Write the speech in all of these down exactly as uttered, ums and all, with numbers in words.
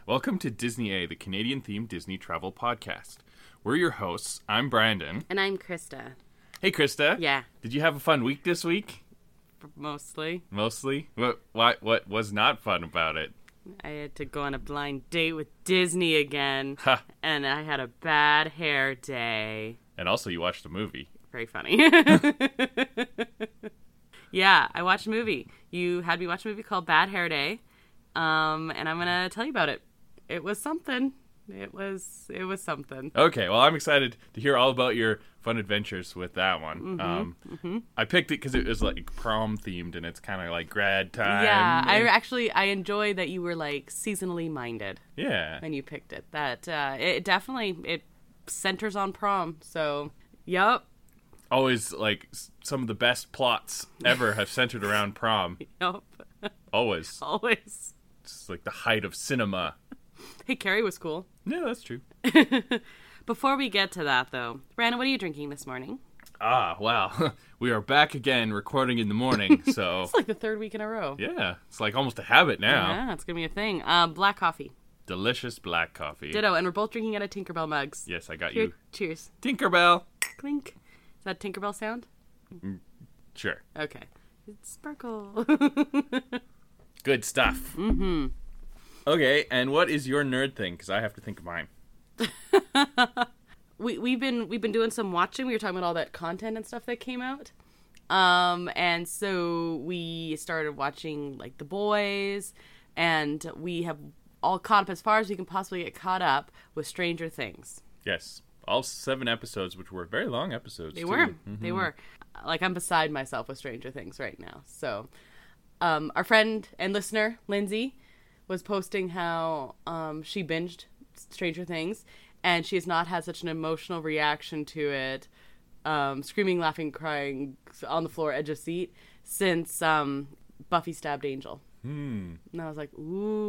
Welcome to Disney A, the Canadian-themed Disney travel podcast. We're your hosts. I'm Brandon. And I'm Krista. Hey, Krista. Yeah. Did you have a fun week this week? Mostly. Mostly? What, what, what was not fun about it? I had to go on a blind date with Disney again. Ha. And I had a bad hair day. And also you watched a movie. Very funny. Yeah, I watched a movie. You had me watch a movie called Bad Hair Day. Um, and I'm going to tell you about it. It was something. It was it was something. Okay, well, I'm excited to hear all about your fun adventures with that one. Mm-hmm, um, mm-hmm. I picked it because it was like prom themed, and it's kind of like grad time. Yeah, I actually I enjoy that you were like seasonally minded. Yeah, when you picked it. That uh, it definitely it centers on prom. So, yup. Always like s- some of the best plots ever have centered around prom. Yup. Always. Always. It's like the height of cinema. Hey, Carrie was cool. Yeah, that's true. Before we get to that, though, Brandon, what are you drinking this morning? Ah, wow. We are back again recording in the morning, so... It's like the third week in a row. Yeah, it's like almost a habit now. Yeah, it's going to be a thing. Uh, black coffee. Delicious black coffee. Ditto, and we're both drinking out of Tinkerbell mugs. Yes, I got Here, you. Cheers. Tinkerbell. Clink. Is that Tinkerbell sound? Sure. Okay. It's sparkle. Good stuff. Mm-hmm. Okay, and what is your nerd thing? Because I have to think of mine. we we've been we've been doing some watching. We were talking about all that content and stuff that came out. Um, and so we started watching like The Boys, and we have all caught up as far as we can possibly get caught up with Stranger Things. Yes. All seven episodes, which were very long episodes, They too. were. Mm-hmm. They were. Like, I'm beside myself with Stranger Things right now. So, um, our friend and listener, Lindsay, was posting how um, she binged Stranger Things, and she has not had such an emotional reaction to it, um, screaming, laughing, crying on the floor, edge of seat, since um, Buffy stabbed Angel. Hmm. And I was like,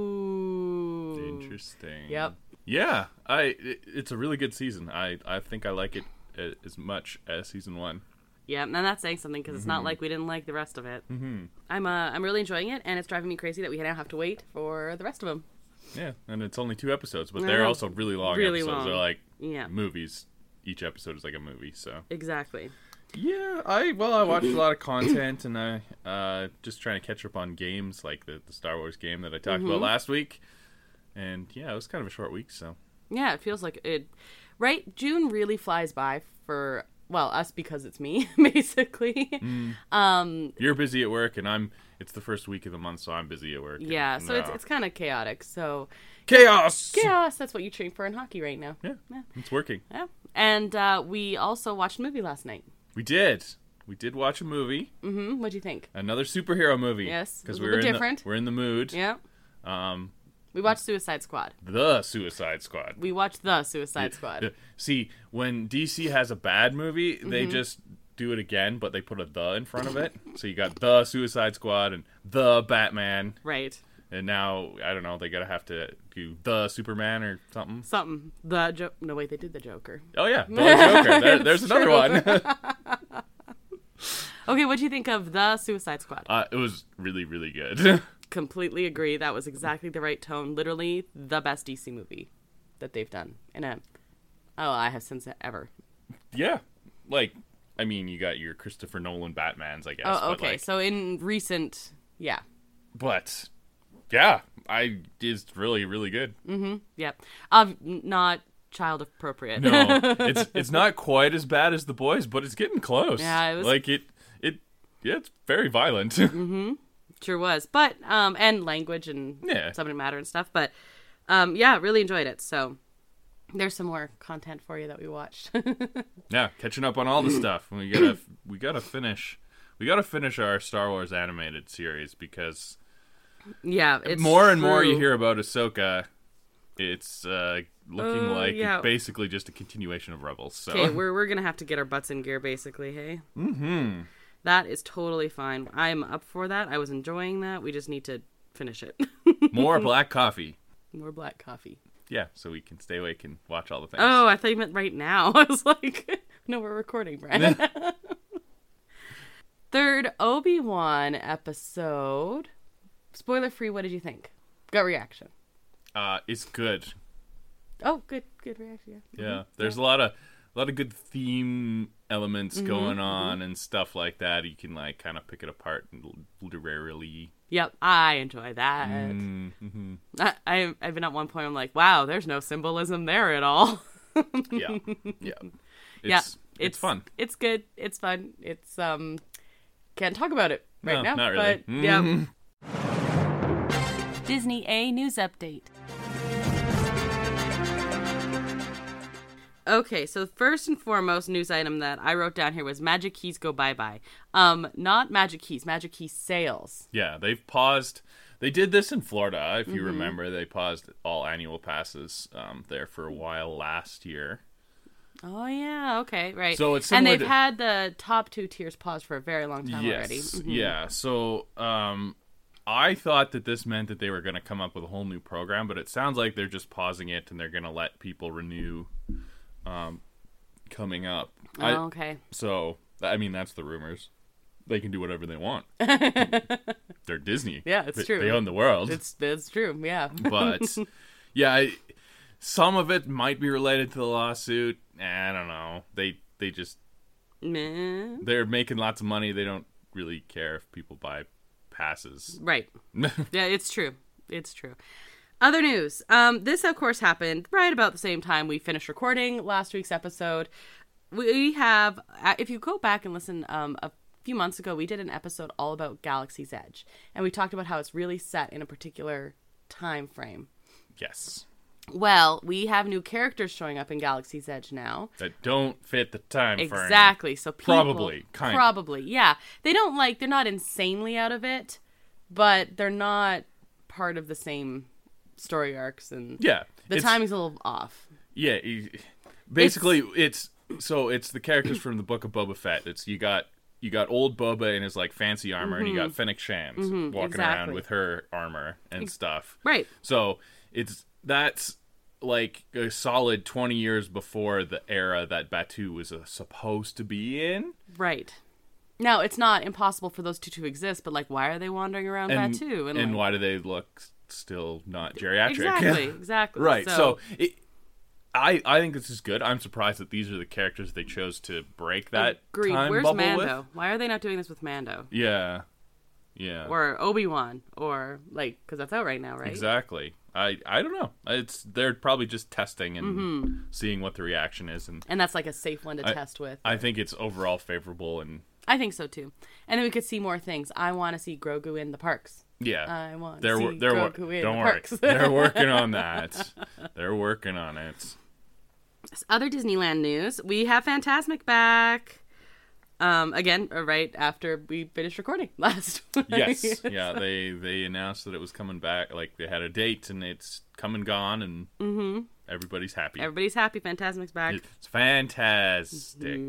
ooh. Interesting. Yep. Yeah, I. It, it's a really good season. I, I think I like it a- as much as season one. Yeah, and that's saying something because it's not like we didn't like the rest of it. Mm-hmm. I'm uh, I'm really enjoying it, and it's driving me crazy that we now have to wait for the rest of them. Yeah, and it's only two episodes, but Uh, they're also really long really episodes. long. They're like Yeah, movies. Each episode is like a movie, so. exactly. Yeah, I well, I watched a lot of content, and I uh, just trying to catch up on games like the, the Star Wars game that I talked about Mhm. last week. And yeah, it was kind of a short week, so. Yeah, it feels like it. Right, June really flies by for well us because it's me basically. Mm. Um, You're busy at work, and I'm. It's the first week of the month, so I'm busy at work. yeah, and, so it's uh, it's kind of chaotic. So chaos. chaos. That's what you train for in hockey right now. Yeah, Yeah. it's working. Yeah, and uh, we also watched a movie last night. We did. We did watch a movie. Mm-hmm. What'd you think? Another superhero movie. Yes, because it was a we little were bit in different. The, we're in the mood. Yeah, Um, we watched Suicide Squad. the Suicide Squad. We watched the Suicide Yeah, Squad. yeah. See, when D C has a bad movie, they Mm-hmm. just do it again, but they put a "the" in front of it. So you got the Suicide Squad and the Batman, Right. and now I don't know. They gotta have to do the Superman or something. Something. The jo- No, wait, they did the Joker. Oh yeah, the Joker. There, there's It's another true. one. Okay, what'd you think of the Suicide Squad? uh, it was really, really good. Completely agree. That was exactly the right tone. Literally the best D C movie that they've done in a oh I have since ever. Yeah, like I mean, you got your Christopher Nolan Batmans, I guess. Oh, but, okay. like, So in recent, yeah, but yeah, I is really, really good. mm-hmm, yep. Um, not child appropriate. No, it's it's not quite as bad as The Boys, but it's getting close. Yeah, it was- like it it yeah, it's very violent. Mm-hmm. Sure was, but um, and language and Yeah. subject matter and stuff. But um, yeah, really enjoyed it. So there's some more content for you that we watched. Yeah, catching up on all the stuff. We gotta we gotta finish we gotta finish our Star Wars animated series because Yeah, it's more and more true. you hear about Ahsoka, it's uh, looking Uh, like yeah. basically just a continuation of Rebels. So Okay, we're we're gonna have to get our butts in gear, basically. Hey, mm-hmm. that is totally fine. I'm up for that. I was enjoying that. We just need to finish it. More black coffee. More black coffee. Yeah, so we can stay awake and watch all the things. Oh, I thought you meant right now. I was like, no, we're recording, Brandon. Third Obi-Wan episode. Spoiler free. What did you think? Gut reaction. Uh, it's good. Oh, good, good reaction. Yeah, Yeah, mm-hmm. there's yeah. a lot of a lot of good theme elements mm-hmm, going on mm-hmm. and stuff like that. You can like kind of pick it apart literarily. Yep, I enjoy that. Mm-hmm. I, I I've been at one point. I'm like, wow, there's no symbolism there at all. yeah, yeah, it's, yeah. It's, it's fun. It's good. It's fun. It's um, can't talk about it right no, now. Not really. But, mm-hmm. yeah. Disney A news update. Okay, so first and foremost news item that I wrote down here was Magic Keys go bye-bye. Um, not Magic Keys, Magic Keys sales. Yeah, they've paused. They did this in Florida, if you mm-hmm. remember. They paused all annual passes um, there for a while last year. Oh, yeah, okay, right. So it's and they've to... had the top two tiers paused for a very long time yes. already. Mm-hmm. Yeah, so um, I thought that this meant that they were going to come up with a whole new program, but it sounds like they're just pausing it and they're going to let people renew um, coming up. Oh, I, okay. So, I mean, that's the rumors. They can do whatever they want. They're Disney. Yeah, it's they, true. They own the world. It's it's true, yeah. But, yeah, I, some of it might be related to the lawsuit. I don't know. They they just... Meh. They're making lots of money. They don't really care if people buy passes. Right. Yeah, it's true. It's true. Other news. Um, this, of course, happened right about the same time we finished recording last week's episode. We have, if you go back and listen, um, a few months ago, we did an episode all about Galaxy's Edge. And we talked about how it's really set in a particular time frame. Yes. Well, we have new characters showing up in Galaxy's Edge now. That don't fit the time frame. Exactly. So people... Probably. Kind Probably, yeah. They don't, like, they're not insanely out of it, but they're not part of the same... story arcs, and yeah, the timing's a little off. Yeah, basically, it's, it's so it's the characters from the Book of Boba Fett. It's you got you got old Boba in his like fancy armor, mm-hmm. and you got Fennec Shand mm-hmm, walking exactly. around with her armor and stuff. Right. So it's that's like a solid twenty years before the era that Batuu was uh, supposed to be in. Right. Now it's not impossible for those two to exist, but like, why are they wandering around and, Batuu? And, and like, why do they look still not geriatric? Exactly, exactly. Right. So, so it, I I think this is good. I'm surprised that these are the characters they chose to break that agreed. time Where's bubble Mando? with. Why are they not doing this with Mando? Yeah. Yeah. Or Obi-Wan, or like, because that's out right now, right? Exactly. I I don't know. It's they're probably just testing and mm-hmm. seeing what the reaction is, and and that's like a safe one to I, test with. I think it's overall favorable, and I think so too. And then we could see more things. I want to see Grogu in the parks. Yeah, I want they're, to see they're, Grogu they're, in don't the worry. parks. They're working on that. They're working on it. Other Disneyland news: we have Fantasmic back. Um, again, right after we finished recording last week. Yes, yeah, they they announced that it was coming back. Like they had a date, and it's come and gone, and mm-hmm. everybody's happy. Everybody's happy. Fantasmic's back. It's fantastic.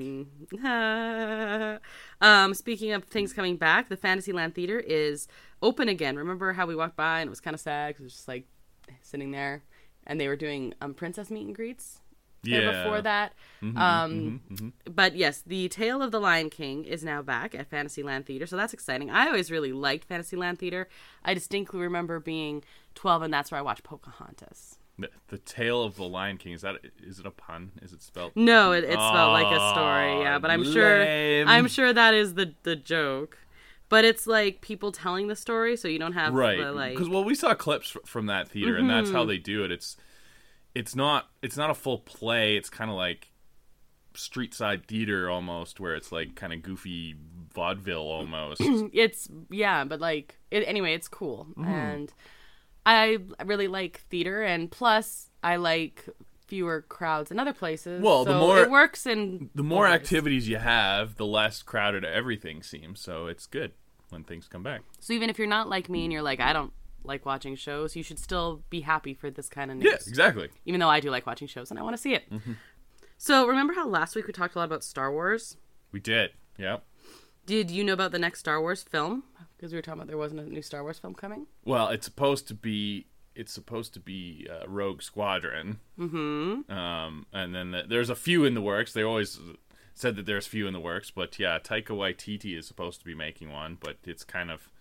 Mm-hmm. um, speaking of things coming back, the Fantasyland Theater is open again. Remember how we walked by and it was kind of sad because it was just like sitting there, and they were doing um princess meet and greets. Yeah. Before that. Mm-hmm, um, mm-hmm, mm-hmm. But yes, the Tale of the Lion King is now back at Fantasyland Theater, so that's exciting. I always really liked Fantasyland Theater. I distinctly remember being twelve, and that's where I watched Pocahontas. The, the Tale of the Lion King, is that is it a pun? Is it spelled? No, it, it's spelled like a story, yeah, but I'm lame. sure I'm sure that is the, the joke. But it's like people telling the story, so you don't have right. the, like... Because well, we saw clips f- from that theater, mm-hmm. and that's how they do it. It's it's not it's not a full play. It's kind of like street side theater almost, where it's like kind of goofy vaudeville almost. It's yeah, but like it, anyway, it's cool, mm. and I really like theater, and plus I like fewer crowds in other places. Well, so the more it works, in the more ways. activities you have, the less crowded everything seems. So it's good when things come back. So even if you're not like me and you're like, I don't like watching shows, you should still be happy for this kind of news. Yeah, exactly. Even though I do like watching shows and I want to see it. Mm-hmm. So remember how last week we talked a lot about Star Wars? We did. Yeah. Did you know about the next Star Wars film? Because we were talking about there wasn't a new Star Wars film coming. Well, it's supposed to be. It's supposed to be uh, Rogue Squadron. Mm-hmm. Um, and then the, there's a few in the works. They always said that there's few in the works, but yeah, Taika Waititi is supposed to be making one, but it's kind of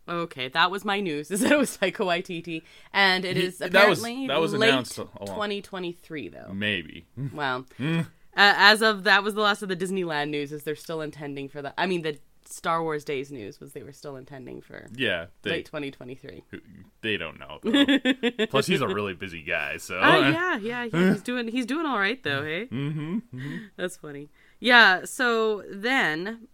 Okay, that was my news. Is that it was Taika Waititi, and it is That was- apparently that was late announced a long- twenty twenty-three, though. Maybe. Wow. uh, as of that was the last of the Disneyland news. Is they're still intending for that? I mean, the Star Wars Days news was they were still intending for Yeah, they late twenty twenty-three. they don't know. Though. Plus, he's a really busy guy, so. Oh yeah, yeah, yeah. He's doing he's doing all right though. Hey, mm-hmm, mm-hmm. That's funny. Yeah. So then.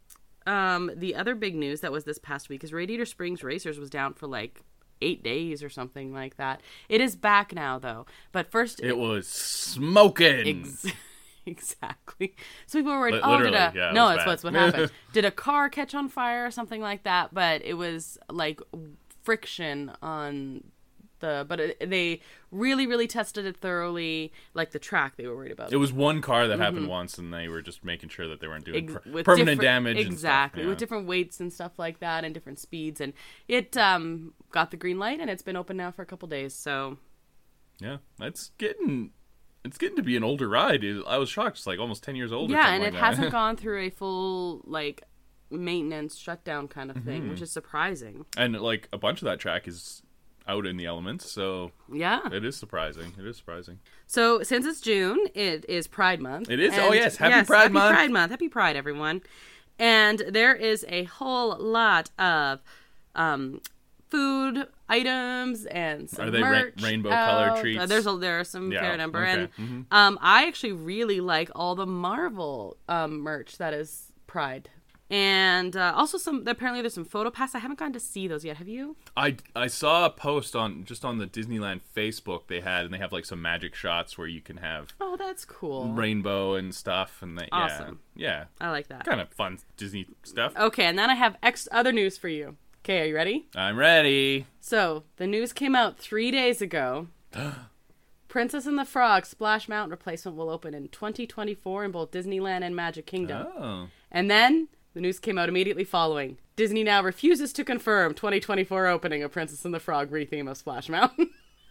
Um, the other big news that was this past week is Radiator Springs Racers was down for like eight days or something like that. It is back now, though. But first... It was smoking! Ex- exactly. So people were worried, Li- oh, did literally, a... yeah, it no, was that's bad. what's what happened. Did a car catch on fire or something like that? But it was like friction on... The, but it, they really, really tested it thoroughly. Like the track, they were worried about. It was one car that happened once, and they were just making sure that they weren't doing Ex- per- with permanent different- damage. Exactly, and stuff, yeah. with different weights and stuff like that, and different speeds, and it um, got the green light, and it's been open now for a couple days. So, Yeah, that's getting. It's getting to be an older ride. It- I was shocked. It's like almost ten years old. or yeah, something and like it that. hasn't gone through a full like maintenance shutdown kind of thing, Mm-hmm. which is surprising. And like a bunch of that track is out in the elements, so Yeah. it is surprising. It is surprising. So since it's June, it is Pride Month. It is? And- Oh, yes. Happy yes, Pride happy Month. Pride Month. Happy Pride, everyone. And there is a whole lot of um, food items and some Are they ra- merch rainbow-colored out. treats? Uh, there's a, there are some Yeah, fair number, okay. and Mhm. um, I actually really like all the Marvel um, merch that is Pride. And uh, also some. Apparently, there's some photo pass. I haven't gotten to see those yet. Have you? I, I saw a post on just on the Disneyland Facebook they had, and they have like some magic shots where you can have Oh, that's cool. rainbow and stuff, and they, Awesome. yeah, I like that. yeah, kind of fun Disney stuff. Okay, and then I have X other news for you. Okay, are you ready? I'm ready. So, the news came out three days ago. Princess and the Frog Splash Mountain replacement will open in twenty twenty-four in both Disneyland and Magic Kingdom. Oh, And then, the news came out immediately following. Disney now refuses to confirm twenty twenty-four opening of Princess and the Frog retheme of Splash Mountain.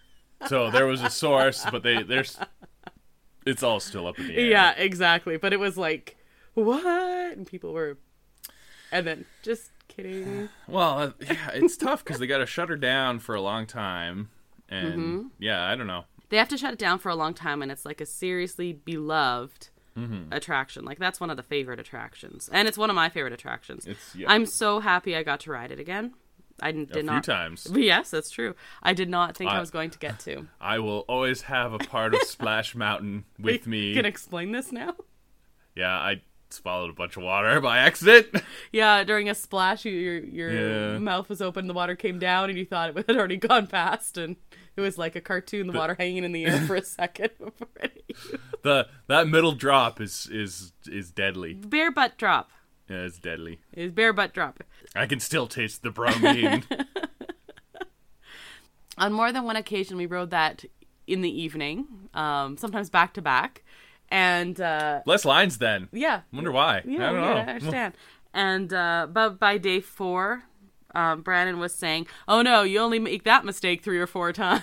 so there was a source, but they there's it's all still up in the air. Yeah, exactly. But it was like, what? And people were... And then, just kidding. Well, uh, yeah, it's tough because they got to shut her down for a long time, and Mm-hmm. yeah, I don't know. They have to shut it down for a long time, and it's like a seriously beloved Mm-hmm. attraction. Like, that's one of the favorite attractions. And it's one of my favorite attractions. It's yeah, I'm so happy I got to ride it again. I didn't- a did few not. times. Yes, that's true. I did not think I, I- was going to get to. I will always have a part of Splash Mountain with me. You can explain this now? Yeah, I swallowed a bunch of water by accident. Yeah, during a splash, you, your your Yeah. mouth was open, the water came down, and you thought it had already gone past, and it was like a cartoon, the, water hanging in the air for a second before it hit you. the that middle drop is is is deadly. Bear butt drop. Yeah, it's deadly. Is bear butt drop. I can still taste the bromine. On more than one occasion, we rode that in the evening, um, sometimes back to back, and uh, Less lines then. yeah, Wonder why. yeah, I don't yeah, know. I understand. And uh, but by day four, um, Brandon was saying, "Oh no, you only make that mistake three or four times."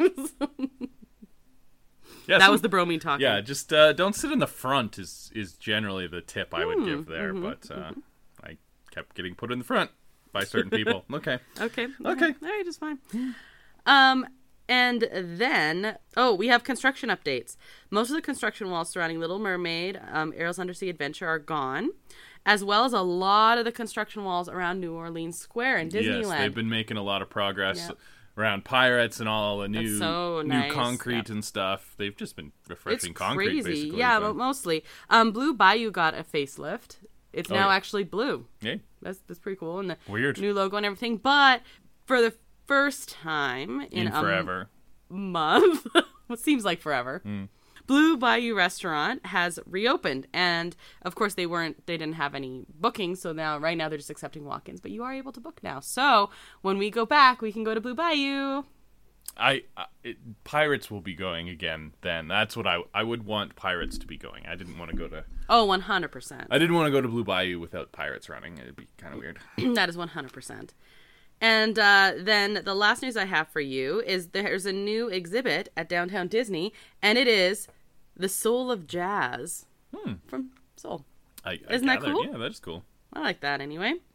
Yeah, That some- was the bromine talking. Yeah, just uh, don't sit in the front is is generally the tip I would Hmm, give there, mm-hmm, but uh, I kept getting put in the front by certain people. Okay. Okay. Okay. All right, it's fine. Um, and then, oh, we have construction updates. Most of the construction walls surrounding Little Mermaid, um, Ariel's Undersea Adventure are gone, as well as a lot of the construction walls around New Orleans Square and Disneyland. Yes, they've been making a lot of progress Yep. around Pirates and all the new so new nice, concrete yep. and stuff. They've just been It's refreshing concrete, crazy. basically. Yeah, but- but mostly. Um, Blue Bayou got a facelift. It's Oh, now yeah. actually blue. yeah, That's that's pretty cool. And the weird. new logo and everything. But for the first time in, in a forever. month, what seems like forever, Hmm. Blue Bayou Restaurant has reopened, and of course they weren't they didn't have any bookings, so now right now they're just accepting walk-ins, but you are able to book now. So when we go back, we can go to Blue Bayou. I, I it, Pirates will be going again. Then that's what I I would want Pirates to be going. I didn't want to go to Oh, one hundred percent. I didn't want to go to Blue Bayou without Pirates running. It'd be kind of weird. That is one hundred percent. And uh, then the last news I have for you is there's a new exhibit at Downtown Disney, and it is The Soul of Jazz Hmm. from Seoul. I, I Isn't that gather- cool? Yeah, that is cool. I like that anyway.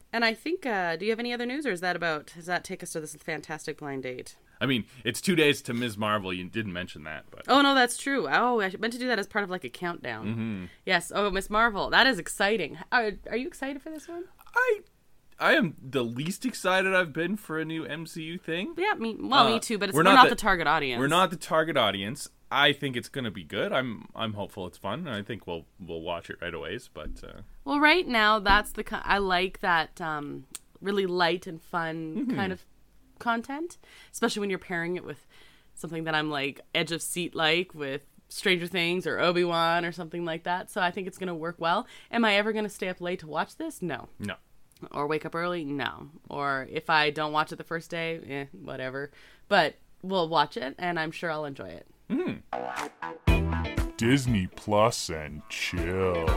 And I think, uh, do you have any other news, or is that about, does that take us to this fantastic blind date? I mean, it's two days to Miz Marvel. You didn't mention that, but Oh, no, that's true. Oh, I meant to do that as part of like a countdown. Mm-hmm. Yes. Oh, Miz Marvel. That is exciting. Are, are you excited for this one? I I am the least excited I've been for a new M C U thing. Yeah, me. Well, Uh, me too. But it's, we're we're, not not, the- the target audience. We're not the target audience. I think it's going to be good. I'm I'm hopeful it's fun, and I think we'll we'll watch it right away. But uh, Well, right now, that's the ki- I like that um, really light and fun Mm-hmm. kind of content, especially when you're pairing it with something that I'm like edge of seat like with Stranger Things or Obi-Wan or something like that. So I think it's going to work well. Am I ever going to stay up late to watch this? No. no. Or wake up early? No. Or if I don't watch it the first day, eh, whatever. But we'll watch it, and I'm sure I'll enjoy it. Disney Plus and chill.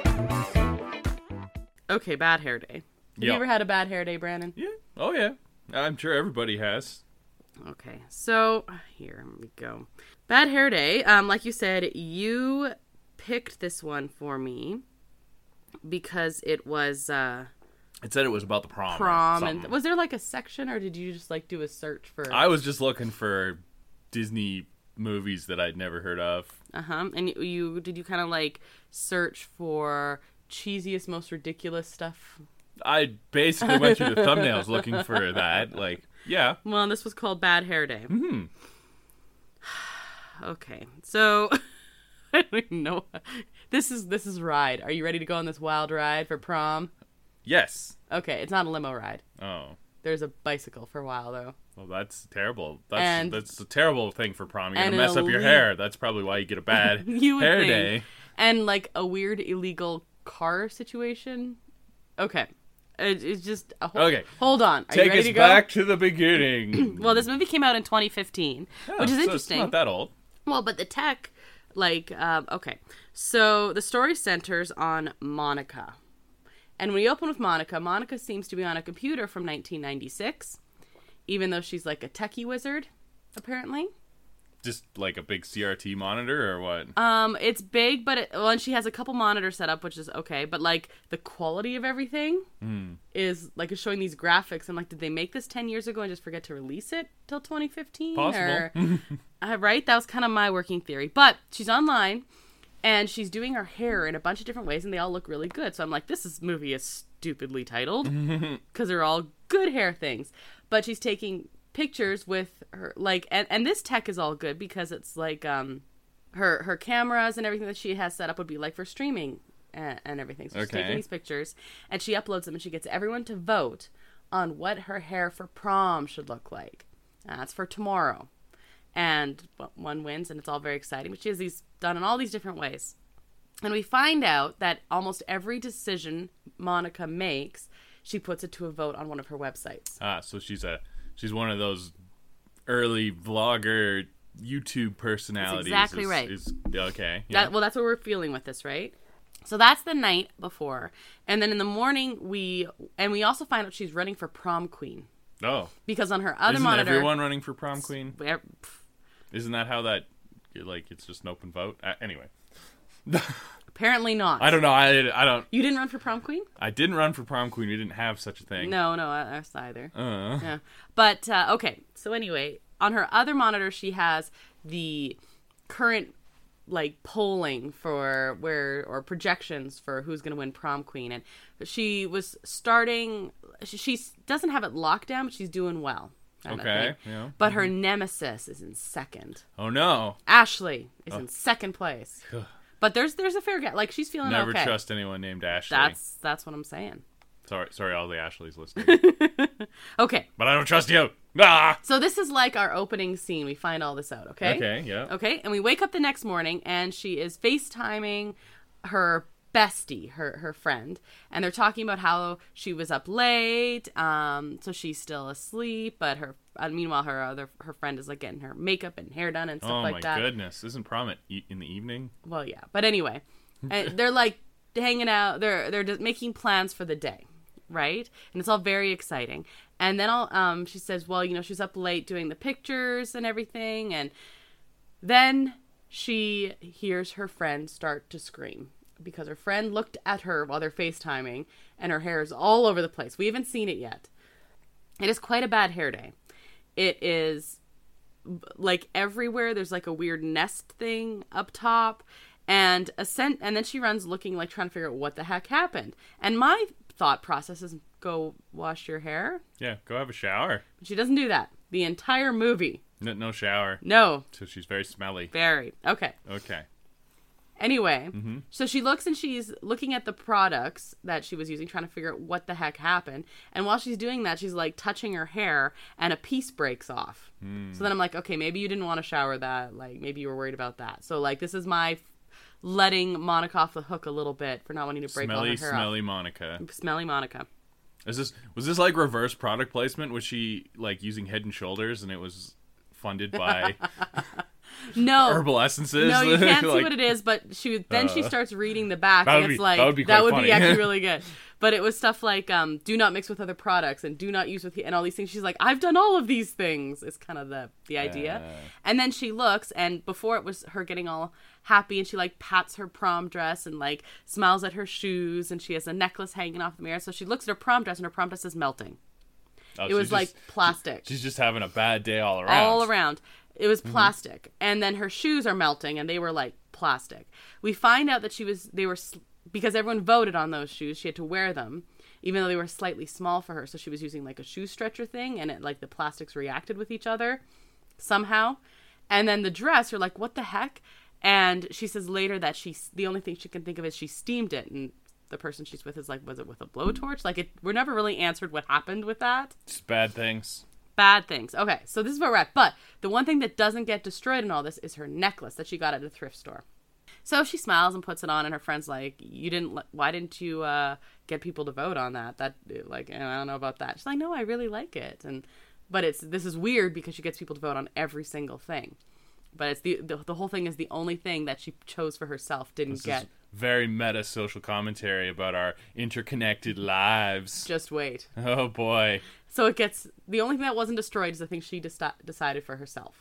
Okay, bad hair day. Have Yeah. you ever had a bad hair day, Brandon? Yeah. Oh yeah. I'm sure everybody has. Okay, so here we go. Bad hair day. Um, like you said, you picked this one for me because it was uh, It said it was about the prom. or prom, something. and was there like a section, or did you just like do a search for? I was just looking for Disney movies that I'd never heard of. Uh huh. And you, you did you kind of like search for cheesiest, most ridiculous stuff? I basically went through the thumbnails looking for that. Like, yeah. Well, this was called Bad Hair Day. Hmm. Okay, so I don't even know. This is this is ride. Are you ready to go on this wild ride for prom? Yes. Okay, it's not a limo ride. Oh. There's a bicycle for a while though. Well, that's terrible. That's And- that's a terrible thing for prom. You're and gonna mess an up your elite- hair. That's probably why you get a bad You would hair think. day. And like a weird illegal car situation. Okay, it, it's just a whole, Okay. Hold on. Are Take you ready us to go? back to the beginning. Well, this movie came out in twenty fifteen, Oh, which is so interesting. It's not that old. Well, but the tech, like, um, okay. So the story centers on Monica. And when you open with Monica, Monica seems to be on a computer from nineteen ninety-six, even though she's like a techie wizard, apparently. Just like a big C R T monitor or what? Um, it's big, but it, well, and she has a couple monitors set up, which is okay. But like the quality of everything Mm. is like it's showing these graphics. I'm like, did they make this ten years ago and just forget to release it till twenty fifteen? Possible. Or, uh, right? That was kind of my working theory. But she's online, and she's doing her hair in a bunch of different ways, and they all look really good. So I'm like, this is, movie is stupidly titled because they're all good hair things. But she's taking pictures with her, like, and, and this tech is all good because it's like um her her cameras and everything that she has set up would be like for streaming and, and everything. So she's Okay. taking these pictures and she uploads them, and she gets everyone to vote on what her hair for prom should look like. And that's for tomorrow. And well, one wins, and it's all very exciting. But she has these done in all these different ways. And we find out that almost every decision Monica makes, she puts it to a vote on one of her websites. Ah, so she's a she's one of those early vlogger YouTube personalities. That's exactly is- right. Is, okay. Yeah. That, well, that's what we're feeling with this, right? So that's the night before. And then in the morning, we, and we also find out she's running for prom queen. oh. Because on her other Isn't monitor... everyone running for prom queen? where- pff, Isn't that how that, like, it's just an open vote? Uh, anyway. apparently not. I don't know. I, I don't. You didn't run for prom queen? I didn't run for prom queen. We didn't have such a thing. No, no, us either. Uh, Yeah. But, uh, okay. So anyway, on her other monitor, she has the current, like, polling for where, or projections for who's going to win prom queen. And she was starting, she, she doesn't have it locked down, but she's doing well. kind of okay. thing. Yeah. But her nemesis is in second. Oh no. Ashley is Oh. in second place. But there's there's a fair gap. Like, she's feeling Never okay. trust anyone named Ashley. That's that's what I'm saying. Sorry, sorry, all the Ashleys listening. Okay. But I don't trust you. Ah. So this is like our opening scene. We find all this out, okay? Okay. Yeah. Okay, and we wake up the next morning, and she is FaceTiming her bestie, her her friend, and they're talking about how she was up late, um, so she's still asleep, but her uh, meanwhile her other her friend is like getting her makeup and hair done and stuff Oh like my that. goodness! Isn't prom at e- in the evening? Well, yeah, but anyway, and they're like hanging out. They're they're just making plans for the day, right? And it's all very exciting. And then I'll, um, she says, well, you know, she's up late doing the pictures and everything, and then she hears her friend start to scream. because her friend looked at her while they're FaceTiming, and her hair is all over the place. We haven't seen it yet. It is quite a bad hair day. It is, like, everywhere. There's, like, a weird nest thing up top. And a scent, and then she runs looking, like, trying to figure out what the heck happened. And my thought process is, go wash your hair. Yeah, go have a shower. But she doesn't do that. The entire movie. No, no shower. No. So she's very smelly. Very. Okay. Okay. Anyway, Mm-hmm. so she looks and she's looking at the products that she was using, trying to figure out what the heck happened. And while she's doing that, she's like touching her hair and a piece breaks off. Mm. So then I'm like, okay, maybe you didn't want to shower that. Like, maybe you were worried about that. So, like, this is my f- letting Monica off the hook a little bit for not wanting to break all Smelly, her hair smelly Monica. off. Smelly Monica. Is this was this like reverse product placement? Was she like using Head and Shoulders and it was funded by No. herbal essences? No, you can't Like, see what it is, but she then she Uh, starts reading the back, that and would it's be- like that would be that quite would be funny. actually really good. But it was stuff like um, do not mix with other products and do not use with and all these things. She's like, I've done all of these things. It's kind of the the idea. Uh. And then she looks, and before it was her getting all happy, and she like pats her prom dress and like smiles at her shoes, and she has a necklace hanging off the mirror. So she looks at her prom dress, and her prom dress is melting. oh, It was she's like just- plastic. She's just having a bad day all around. All around. It was plastic. And then her shoes are melting, and they were like plastic. We find out that she was, they were, s- because everyone voted on those shoes, she had to wear them, even though they were slightly small for her. So she was using like a shoe stretcher thing, and it like the plastics reacted with each other somehow. And then the dress, you're like, what the heck? And she says later that she, the only thing she can think of is she steamed it. And the person she's with is like, was it with a blowtorch? Like, it, we're never really answered what happened with that. Just bad things. Bad things. Okay, so this is where we're at. But the one thing that doesn't get destroyed in all this is her necklace that she got at a thrift store. So she smiles and puts it on, and her friend's like, "You didn't? Let- Why didn't you uh, get people to vote on that? That like, I don't know about that." She's like, "No, I really like it." And but it's this is weird because she gets people to vote on every single thing. But it's the the, the whole thing is the only thing that she chose for herself didn't This get. is very meta social commentary about our interconnected lives. Just wait. Oh boy. So it gets, the only thing that wasn't destroyed is the thing she deci- decided for herself.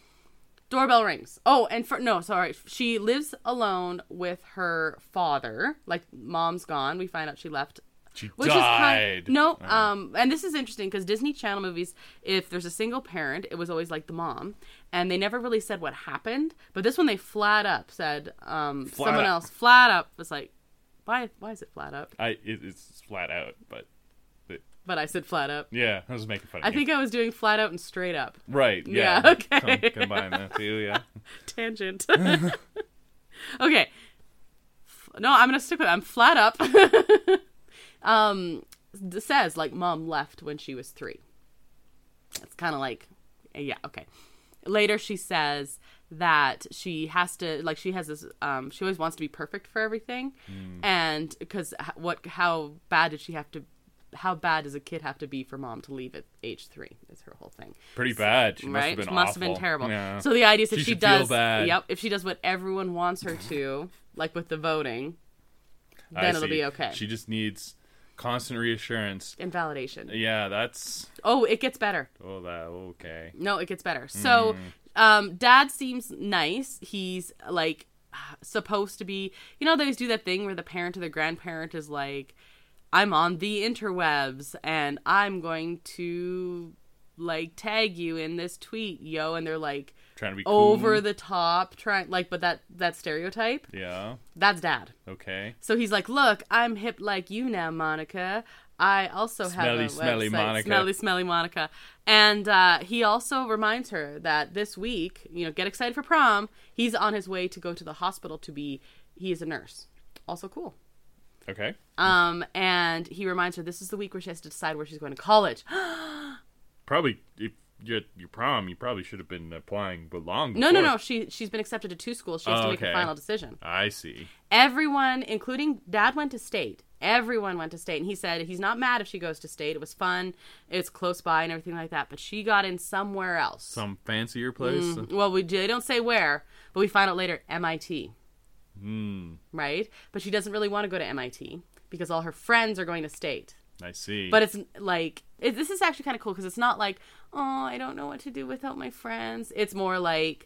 Doorbell rings. Oh, and for, no, sorry. She lives alone with her father. Like, mom's gone. We find out she left. She Which died. is kind no, Oh. um, and this is interesting because Disney Channel movies, if there's a single parent, it was always like the mom, and they never really said what happened. But this one, they flat up said, um, Flat someone up. else flat up was like, why, why is it flat up? I it, it's flat out, but But I said flat up. yeah, I was making fun of I you. think I was doing flat out and straight up. Right. Yeah. Yeah, okay. Com- combine that too. Yeah. Tangent. Okay. F- No, I'm gonna stick with it. I'm flat up. um, it says like mom left when she was three. It's kind of like, yeah, okay. Later, she says that she has to like she has this. Um, she always wants to be perfect for everything, and because what? How bad did she have to? How bad does a kid have to be for mom to leave at age three? Is her whole thing. Pretty bad. She must Right? have been She must have awful. been terrible. Yeah. So the idea is if She she, should feel does, bad. yep, if she does what everyone wants her to, like with the voting, I then it'll see. be okay. She just needs constant reassurance. And validation. Yeah, that's Oh, it gets better. oh that okay. No, it gets better. So, um, dad seems nice. He's like supposed to be. You know, they always do that thing where the parent or the grandparent is like, I'm on the interwebs and I'm going to like tag you in this tweet, yo, and they're like Trying to be cool. over the top, trying like, but that that stereotype, Yeah. that's dad. Okay. So he's like, look, I'm hip like you now, Monica. I also have Smelly, a smelly website, Monica. Smelly, smelly Monica. And uh, he also reminds her that this week, you know, get excited for prom. He's on his way to go to the hospital to be, he is a nurse. Also cool. Okay. Um, and he reminds her this is the week where she has to decide where she's going to college. Probably if you're at your prom, you probably should have been applying but long No, before. no, no. She, she's been accepted to two schools. She has Oh, to make okay. a final decision. I see. Everyone, including dad, went to state. Everyone went to state. And he said he's not mad if she goes to state. It was fun. It's close by and everything like that. But she got in somewhere else. Some fancier place. Mm, well, we they don't say where, but we find out later M I T. Hmm. Right? But she doesn't really want to go to M I T because all her friends are going to state. I see. But it's like, it, this is actually kind of cool because it's not like, oh, I don't know what to do without my friends. It's more like,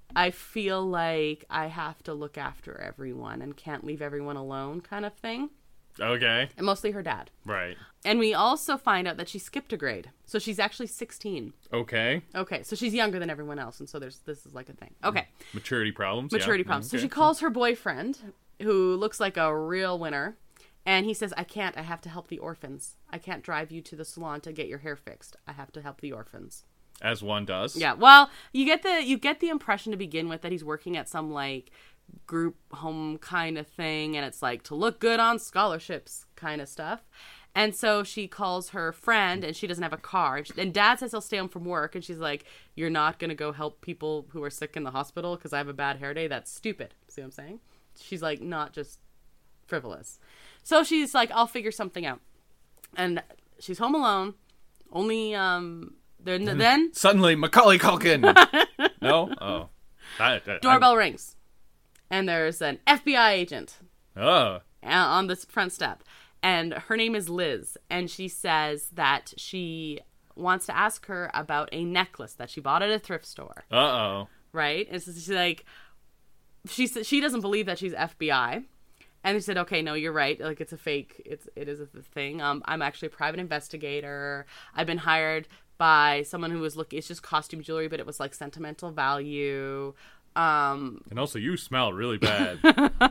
I feel like I have to look after everyone and can't leave everyone alone kind of thing. Okay. And mostly her dad. Right. And we also find out that she skipped a grade. So she's actually sixteen. Okay. Okay, so she's younger than everyone else, and so there's this is like a thing. Okay. Maturity problems. Maturity yeah. problems. Okay. So she calls her boyfriend, who looks like a real winner, and he says, I can't, I have to help the orphans. I can't drive you to the salon to get your hair fixed. I have to help the orphans. As one does. Yeah, well, you get the you get the impression to begin with that he's working at some like group home kind of thing, and it's like to look good on scholarships kind of stuff. And so she calls her friend, and she doesn't have a car. And Dad says he'll stay home from work, and she's like, "You're not gonna go help people who are sick in the hospital because I have a bad hair day? That's stupid." See what I'm saying? She's like not just frivolous. So she's like, "I'll figure something out." And she's home alone. Only um. Then, then suddenly Macaulay Culkin. No, oh, that, that, doorbell I... rings, and there's an F B I agent. Oh, on the front step, and her name is Liz, and she says that she wants to ask her about a necklace that she bought at a thrift store. Uh oh. Right, and so she's like, she she doesn't believe that she's F B I. And they said, okay, no, you're right. Like, it's a fake. It's it is a thing. Um, I'm actually a private investigator. I've been hired by someone who was looking. It's just costume jewelry, but it was like sentimental value. Um, and also, you smell really bad.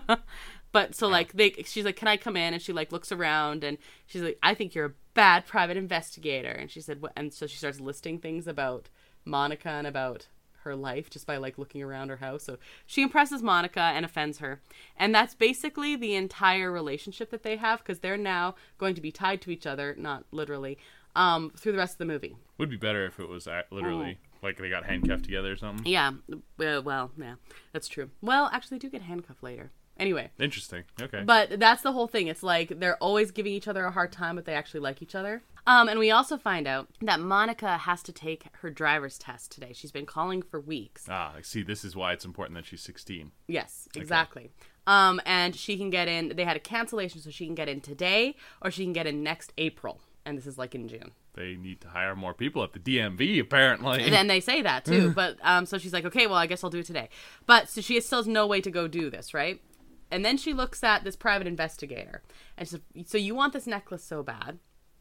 But so like they, she's like, can I come in? And she like looks around, and she's like, I think you're a bad private investigator. And she said, what? And so she starts listing things about Monica and about her life just by like looking around her house. So she impresses Monica and offends her, and that's basically the entire relationship that they have, because they're now going to be tied to each other, not literally, um through the rest of the movie. Would be better if it was literally oh. like they got handcuffed together or something. Yeah, uh, well, yeah, that's true. Well, actually, they do get handcuffed later. Anyway, interesting. Okay, but that's the whole thing. It's like they're always giving each other a hard time, but they actually like each other. Um, and we also find out that Monica has to take her driver's test today. She's been calling for weeks. Ah, I see. This is why it's important that she's sixteen. Yes, exactly. Okay. Um, and she can get in. They had a cancellation, so she can get in today, or she can get in next April. And this is like in June. They need to hire more people at the D M V, apparently. And then they say that too. But um, so she's like, okay, well, I guess I'll do it today. But so she still has no way to go do this, right? And then she looks at this private investigator, and she says, so you want this necklace so bad?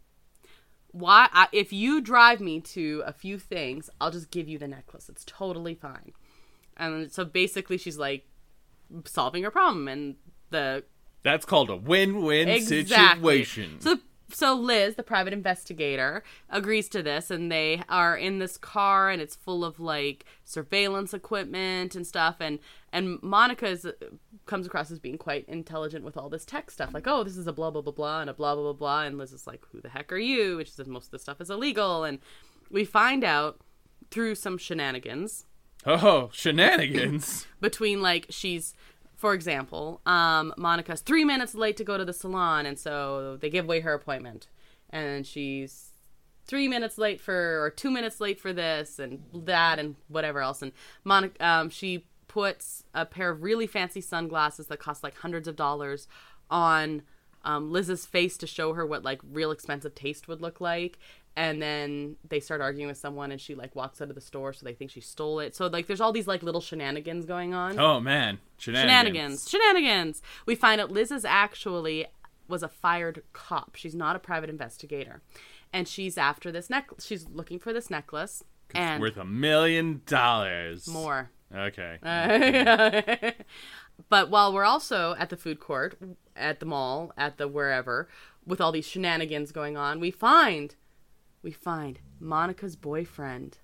Why? I, if you drive me to a few things, I'll just give you the necklace. It's totally fine. And so basically, she's like solving her problem, and the that's called a win-win exactly. situation. So. So Liz, the private investigator, agrees to this, and they are in this car, and it's full of like surveillance equipment and stuff, and and Monica is, comes across as being quite intelligent with all this tech stuff, like, oh, this is a blah blah blah blah and a blah blah blah blah, and Liz is like, who the heck are you? And she says most of this stuff is illegal, and we find out through some shenanigans. Oh, shenanigans! Between like she's. For example, um, Monica's three minutes late to go to the salon, and so they give away her appointment. And she's three minutes late for, or two minutes late for this and that and whatever else. And Monica, um, she puts a pair of really fancy sunglasses that cost like hundreds of dollars on um, Liz's face to show her what like real expensive taste would look like. And then they start arguing with someone, and she like walks out of the store, so they think she stole it. So like, there's all these like little shenanigans going on. Oh man, Shenanigans, shenanigans, shenanigans. We find out Liz is actually was a fired cop. She's not a private investigator, and she's after this necklace. She's looking for this necklace, and it's worth a million dollars more. Okay. Uh, but while we're also at the food court, at the mall, at the wherever, with all these shenanigans going on, we find. We find Monica's boyfriend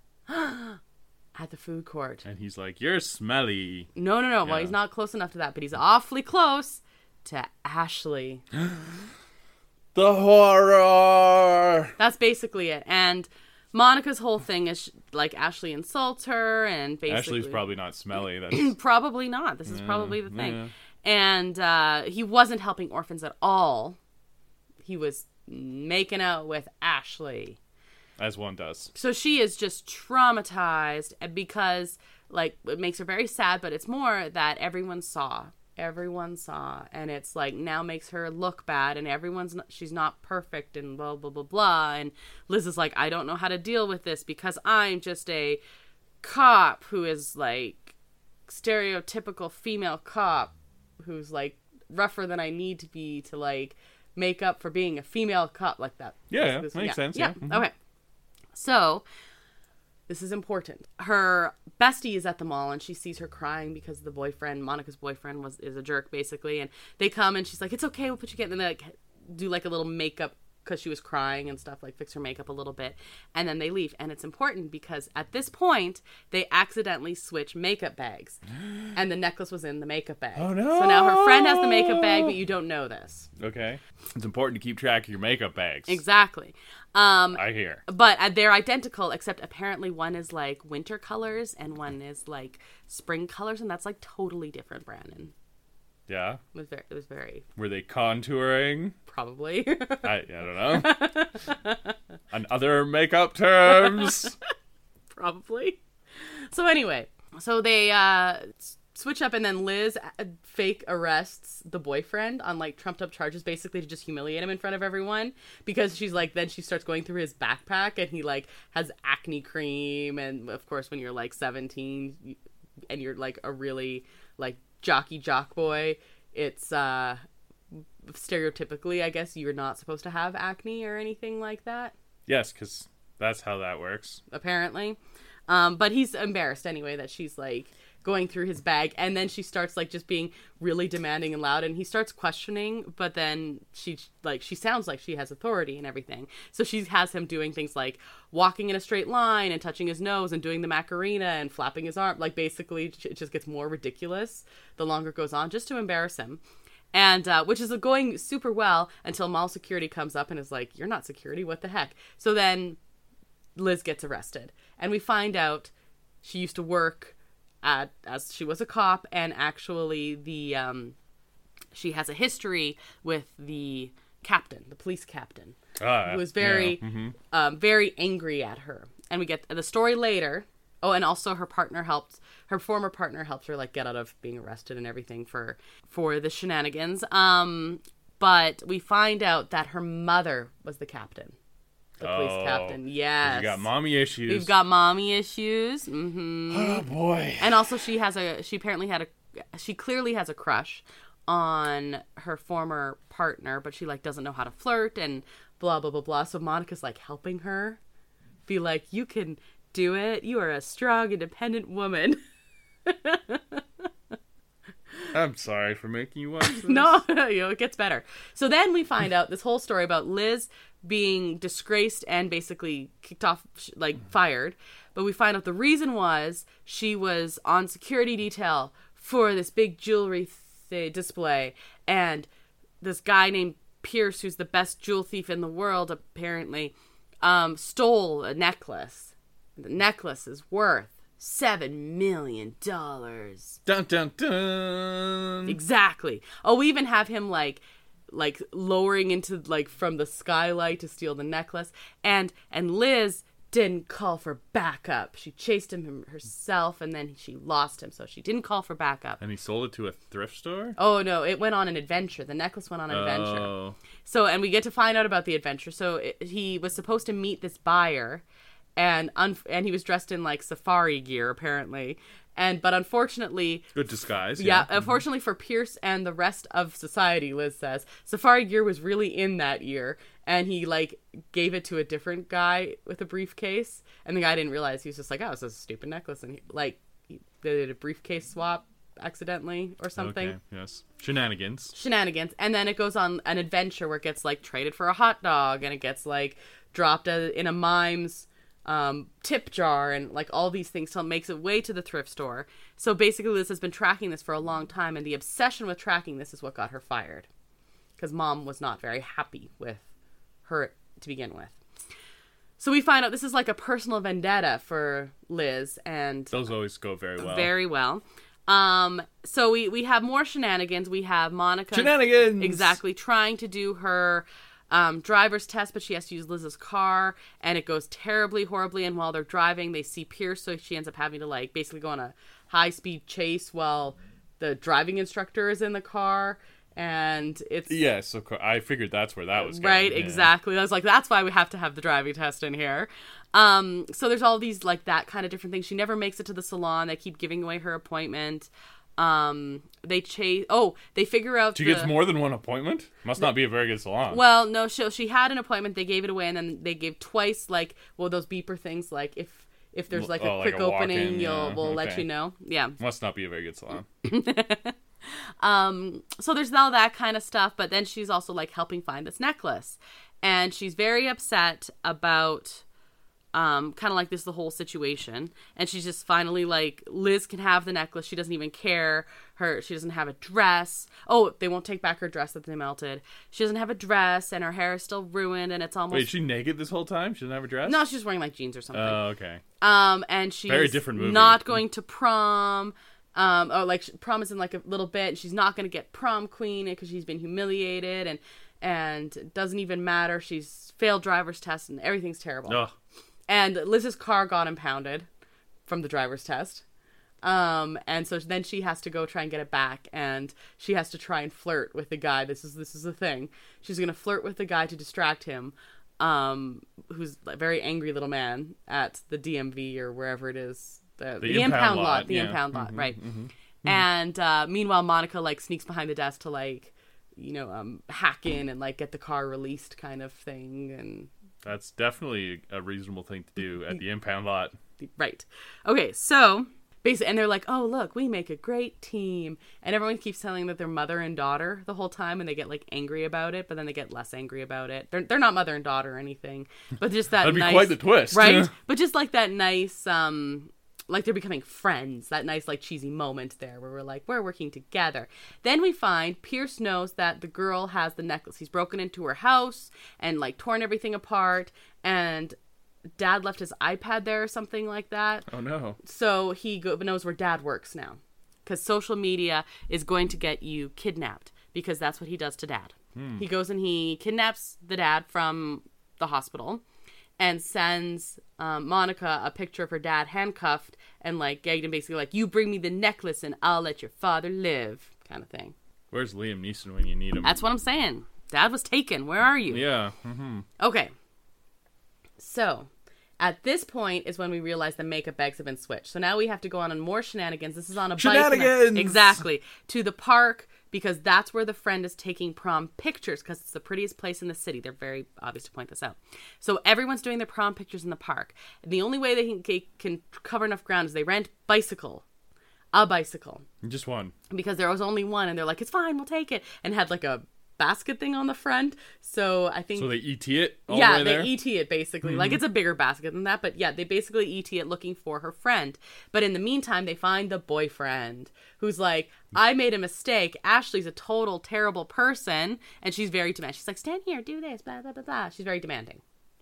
at the food court. And he's like, you're smelly. No, no, no. Yeah. Well, he's not close enough to that, but he's awfully close to Ashley. The horror! That's basically it. And Monica's whole thing is, like, Ashley insults her, and basically... Ashley's probably not smelly. That's... probably not. This is yeah, probably the thing. Yeah. And uh, he wasn't helping orphans at all. He was making out with Ashley. As one does. So she is just traumatized because, like, it makes her very sad, but it's more that everyone saw. Everyone saw. And it's, like, now makes her look bad, and everyone's not, she's not perfect, and blah, blah, blah, blah. And Liz is like, I don't know how to deal with this because I'm just a cop who is, like, stereotypical female cop who's like rougher than I need to be to like make up for being a female cop like that. Yeah, This- this- makes yeah. sense. Yeah. Yeah. Mhm. Okay. So this is important. Her bestie is at the mall and she sees her crying because the boyfriend, Monica's boyfriend, was is a jerk basically. And they come and she's like, "It's okay, we'll put you get." And they like do like a little makeup because she was crying and stuff, like fix her makeup a little bit, and then they leave. And it's important because at this point they accidentally switch makeup bags, and the necklace was in the makeup bag. Oh, no. So now her friend has the makeup bag, but you don't know this. Okay. It's important to keep track of your makeup bags. Exactly. Um, I hear. But uh, they're identical, except apparently one is like winter colors and one is like spring colors, and that's like totally different. Brandon, Yeah. it was very, it was very Were they contouring? probably. I, I don't know. On other makeup terms. Probably. So anyway, so they uh, s- switch up, and then Liz uh, fake arrests the boyfriend on like trumped up charges, basically to just humiliate him in front of everyone, because she's like, then she starts going through his backpack, and he like has acne cream, and of course when you're like seventeen you- and you're like a really like jockey jock boy, it's uh stereotypically, I guess, you're not supposed to have acne or anything like that. Yes, because that's how that works. Apparently. Um, but he's embarrassed anyway that she's like going through his bag, and then she starts like just being really demanding and loud, and he starts questioning, but then she like she sounds like she has authority and everything. So she has him doing things like walking in a straight line and touching his nose and doing the Macarena and flapping his arm. Like basically it just gets more ridiculous the longer it goes on, just to embarrass him. And, uh, which is going super well until mall security comes up and is like, "You're not security, what the heck?" So then Liz gets arrested, and we find out she used to work at, as she was a cop, and actually the, um, she has a history with the captain, the police captain, Ah, who was very, yeah, mhm. um, very angry at her. And we get the story later. Oh, and also her partner helped, her former partner helped her like get out of being arrested and everything for, for the shenanigans. Um, but we find out that her mother was the captain. The police Oh, captain. Yes. You got mommy issues. We've got mommy issues. hmm Oh boy. And also she has a, she apparently had a, she clearly has a crush on her former partner, but she like doesn't know how to flirt and blah, blah, blah, blah. So Monica's like helping her be like, "You can do it. You are a strong, independent woman." I'm sorry for making you watch this. No, you know, it gets better. So then we find out this whole story about Liz being disgraced and basically kicked off, like fired. But we find out the reason was she was on security detail for this big jewelry th- display. And this guy named Pierce, who's the best jewel thief in the world, apparently, um, stole a necklace. The necklace is worth seven million dollars. Dun dun dun. Exactly. Oh, we even have him like like lowering into like from the skylight to steal the necklace, and and Liz didn't call for backup. She chased him herself, and then she lost him, so she didn't call for backup. And he sold it to a thrift store? Oh no, it went on an adventure. The necklace went on an adventure. Oh. So, and we get to find out about the adventure. So it, he was supposed to meet this buyer, and un- and he was dressed in like safari gear apparently. And but unfortunately, Good disguise. yeah, Yeah. unfortunately for Pierce and the rest of society, Liz says, safari gear was really in that year, and he like gave it to a different guy with a briefcase, and the guy didn't realize. He was just like, "Oh, it's a stupid necklace," and he, like he, they did a briefcase swap accidentally or something. Okay, yes. Shenanigans. Shenanigans. And then it goes on an adventure where it gets like traded for a hot dog, and it gets like dropped a, in a mime's um, tip jar, and like all these things till it makes its way to the thrift store. So basically Liz has been tracking this for a long time, and the obsession with tracking this is what got her fired, because mom was not very happy with her to begin with. So we find out this is like a personal vendetta for Liz, and Those always go very well. very well. Um, so we, we have more shenanigans. We have Monica Shenanigans! exactly trying to do her um, driver's test, but she has to use Liz's car, and it goes terribly, horribly. And while they're driving, they see Pierce, so she ends up having to like basically go on a high speed chase while the driving instructor is in the car. And it's Yes, of course. I figured that's where that was going. right, yeah. exactly. I was like, that's why we have to have the driving test in here. Um, so there's all these like that kind of different things. She never makes it to the salon. They keep giving away her appointment. Um, they chase. Oh, they figure out She the... gets more than one appointment? Must not be a very good salon. Well, no, she she had an appointment. They gave it away, and then they gave twice. Like, well, those beeper things. Like, if if there's like a Oh, like quick a opening, walk-in, you'll yeah, we'll let okay. you know. Yeah. Must not be a very good salon. Um, so there's all that kind of stuff, but then she's also like helping find this necklace, and she's very upset about um kind of like this the whole situation, and she's just finally like, Liz can have the necklace. She doesn't even care. Her she doesn't have a dress. Oh, they won't take back her dress that they melted. She doesn't have a dress, and her hair is still ruined, and it's almost Wait, is she naked this whole time? She doesn't have a dress? no, she's just wearing like jeans or something. Oh, okay. Um, and she's Very different movie. not going to prom. Um, or like prom is in like a little bit. And she's not going to get prom queen because she's been humiliated, and and it doesn't even matter. She's failed driver's test, and everything's terrible. Ugh. And Liz's car got impounded from the driver's test. Um, and so then she has to go try and get it back, and she has to try and flirt with the guy. This is this is the thing. She's going to flirt with the guy to distract him. Um, who's a very angry little man at the D M V or wherever it is. The, the, the impound, impound lot, lot. The yeah. impound lot, mm-hmm, right. Mm-hmm, mm-hmm. And uh, meanwhile, Monica, like, sneaks behind the desk to, like, you know, um, hack in and, like, get the car released kind of thing. And That's definitely a reasonable thing to do at the impound lot. Right. Okay, so... Basically, and they're like, oh, look, we make a great team. And everyone keeps telling that they're mother and daughter the whole time, and they get, like, angry about it, but then they get less angry about it. They're they're not mother and daughter or anything, but just that That'd be nice... quite the twist. Right? But just, like, that nice, um... like, they're becoming friends. That nice, like, cheesy moment there where we're like, we're working together. Then we find Pierce knows that the girl has the necklace. He's broken into her house and, like, torn everything apart, and... Dad left his iPad there or something like that. Oh, no. So he go- knows where Dad works now. Because social media is going to get you kidnapped. Because that's what he does to Dad. Hmm. He goes and he kidnaps the dad from the hospital. And sends um, Monica a picture of her dad handcuffed. And like gagged him, basically like, you bring me the necklace and I'll let your father live. Kind of thing. Where's Liam Neeson when you need him? That's what I'm saying. Dad was taken. Where are you? Yeah. Mm-hmm. Okay. So... At this point is when we realize the makeup bags have been switched. So now we have to go on, on more shenanigans. This is on a shenanigans! bike. Exactly. To the park, because that's where the friend is taking prom pictures, because it's the prettiest place in the city. They're very obvious to point this out. So everyone's doing their prom pictures in the park. And the only way they can, they can cover enough ground is they rent bicycle. A bicycle. Just one. Because there was only one, and they're like, it's fine, we'll take it. And had like a basket thing on the front. So I think so they E T it all yeah the way there? they E T it basically. Mm-hmm. Like it's a bigger basket than that, but yeah, they basically E T it looking for her friend. But in the meantime, they find the boyfriend who's like, I made a mistake. Ashley's a total terrible person, and she's very demanding. She's like, stand here, do this, blah blah blah blah. She's very demanding.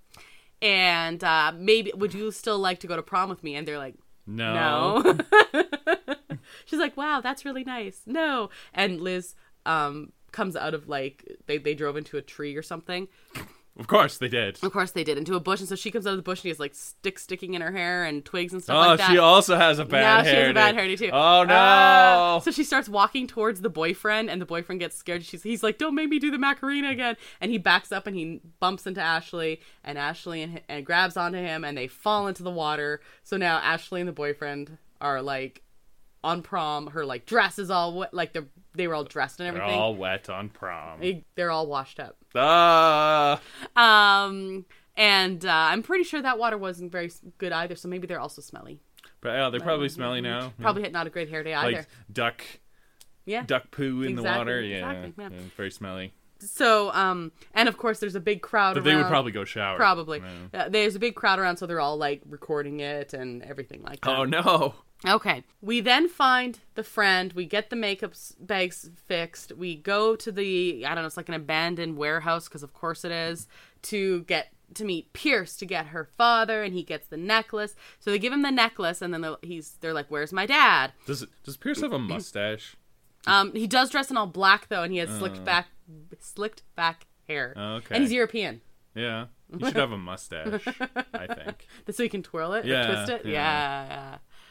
And uh maybe would you still like to go to prom with me? And they're like, no, no. She's like, wow, that's really nice. No. And Liz um comes out of like they, they drove into a tree or something. Of course they did. Of course they did. Into a bush, and so she comes out of the bush and he has like sticks sticking in her hair and twigs and stuff oh, like that. she also has a bad now hairdo. she has a bad hairdo too. Oh no. Uh, so she starts walking towards the boyfriend, and the boyfriend gets scared. She's he's like, don't make me do the Macarena again. And he backs up and he bumps into Ashley, and Ashley and, and grabs onto him, and they fall into the water. So now Ashley and the boyfriend are like on prom. Her like dress is all wet, like they're They were all dressed and everything. They're all wet on prom. They, they're all washed up. Ah. Um, and uh, I'm pretty sure that water wasn't very good either, so maybe they're also smelly. But yeah, they're probably smelly now. Probably yeah. not a great hair day either. Like duck, yeah, duck poo in exactly, the water. Yeah, exactly, yeah. yeah, very smelly. So, um, and of course, there's a big crowd But around. they would probably go shower. Probably. Yeah. Uh, there's a big crowd around, so they're all like recording it and everything like that. Oh no. Okay. We then find the friend. We get the makeup bags fixed. We go to the, I don't know, it's like an abandoned warehouse, because of course it is, to get to meet Pierce to get her father, and he gets the necklace. So they give him the necklace, and then they're, he's they're like, "Where's my dad?" Does does Pierce have a mustache? Um, he does dress in all black though, and he has Uh. slicked back, slicked back hair. Okay. And he's European. Yeah, he should have a mustache. I think. So he can twirl it, Yeah, or twist it. yeah. Yeah. yeah.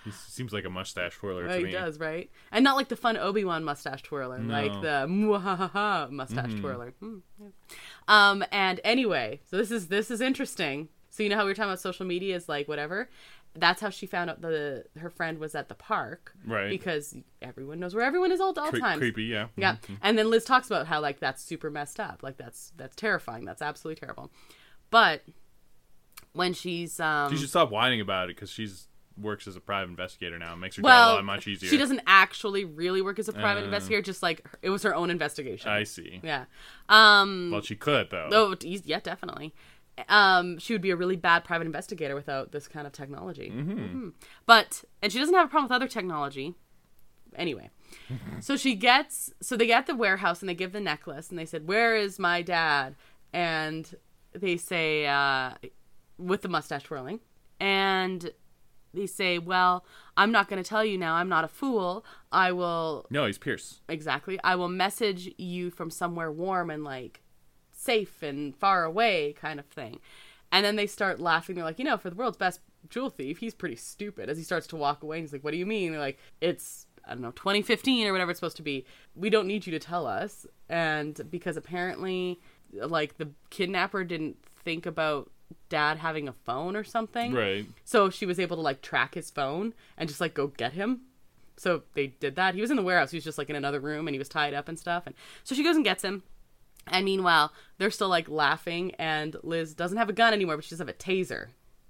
He seems like a mustache twirler Oh, to he me. does, right? And not like the fun Obi-Wan mustache twirler, No. like the muahaha mustache Mm-hmm. twirler. Mm, yeah. Um, and anyway, so this is this is interesting. So you know how we were talking about social media is like whatever. That's how she found out the her friend was at the park, Right. Because everyone knows where everyone is all, all Cre- times. creepy, yeah. Yeah, Mhm. and then Liz talks about how like that's super messed up, like that's that's terrifying, that's absolutely terrible. But when she's um, She should stop whining about it because she's works as a private investigator now. It makes her well, job a lot much easier. she doesn't actually really work as a private Uh. investigator, just like it was her own investigation. I see. Yeah. Um. Well, she could though. Oh, yeah, definitely. Um, she would be a really bad private investigator without this kind of technology. Mm-hmm. Mm-hmm. But and she doesn't have a problem with other technology. Anyway, so she gets so they get at the warehouse and they give the necklace and they said, "Where is my dad?" And they say, uh, with the mustache twirling, and they say, "Well, I'm not going to tell you now. I'm not a fool. I will No, he's Pierce. exactly. I will message you from somewhere warm and like safe and far away, kind of thing." And then they start laughing. They're like, "You know, for the world's best jewel thief, he's pretty stupid." As he starts to walk away, he's like, "What do you mean?" They're like, "It's I don't know, twenty fifteen or whatever it's supposed to be. We don't need you to tell us." And because apparently, like the kidnapper didn't think about dad having a phone or something. Right. So she was able to like track his phone and just like go get him. So they did that. He was in the warehouse. He was just like in another room and he was tied up and stuff. And so she goes and gets him. And meanwhile, they're still like laughing and Liz doesn't have a gun anymore, but she does have a taser.